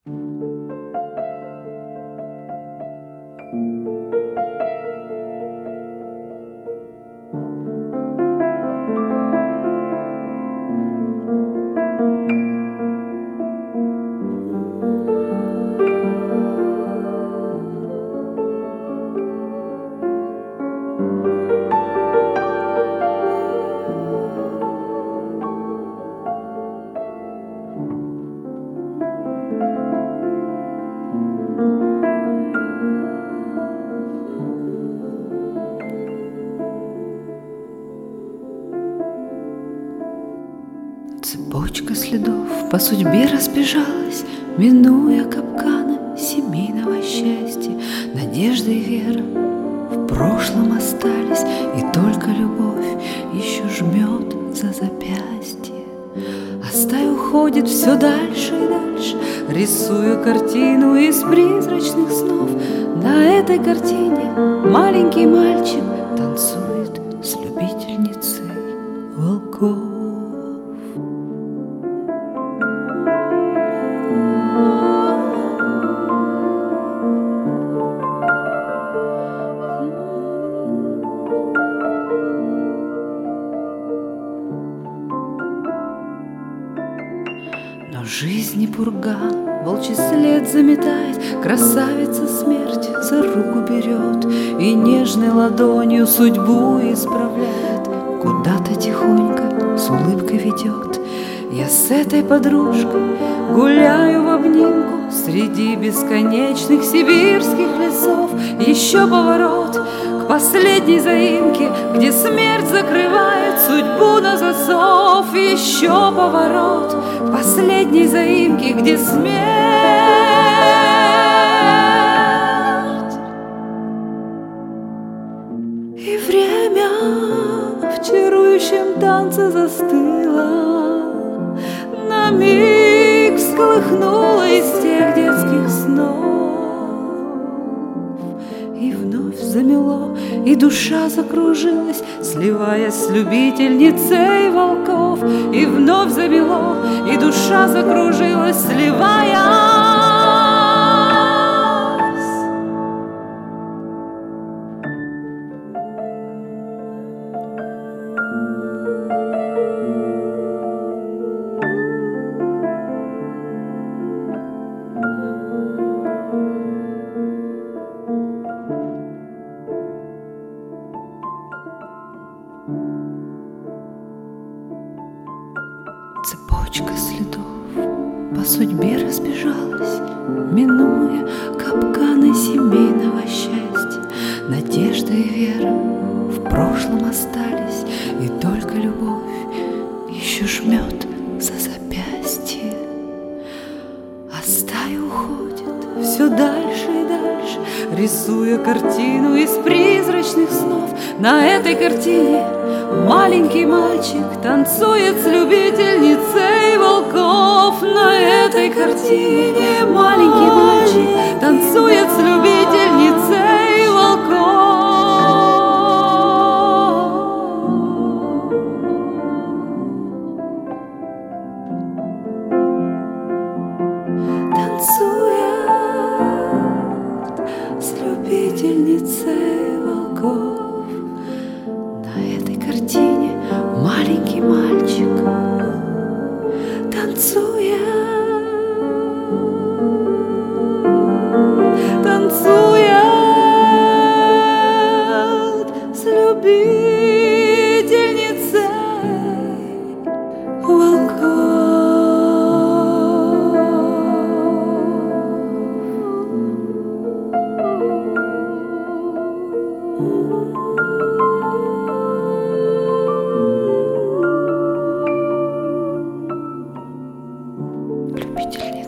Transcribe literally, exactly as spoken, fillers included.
Цепочка следов по судьбе разбежалась, минуя капканы семейного счастья. Надежда и вера в прошлом остались, и только любовь еще жмет за запястье. А стая уходит все дальше и дальше, рисуя картину из призрачных снов. На этой картине маленький мальчик танцует с любительницей волков. Но жизни пурга волчий след заметает, красавица смерть за руку берет и нежной ладонью судьбу исправляет, куда-то тихонько с улыбкой ведет. Я с этой подружкой гуляю в обнимку среди бесконечных сибирских лесов. Еще поворот к последней заимке, где смерть закрывает судьбу на засов. Еще поворот к последней заимке, где смерть и время в чарующем танце застыло, на миг всколыхнула из тех детских снов и вновь замело, и душа закружилась, сливаясь с любительницей волков. И вновь замело, и душа закружилась, сливаясь. Цепочка следов по судьбе разбежалась, минуя капканы семейного счастья. Надежда и вера в прошлом остались, и только любовь еще жмет за запястье. А стая уходит все дальше и дальше, рисуя картину из призрачных снов. На этой картине маленький мальчик танцует с любительницей волков. На этой картине маленький мальчик танцует с любительницей волков. Танцует с любительницей волков. На этой картине маленький мальчик танцует, танцует с любительницей волков. Любительница.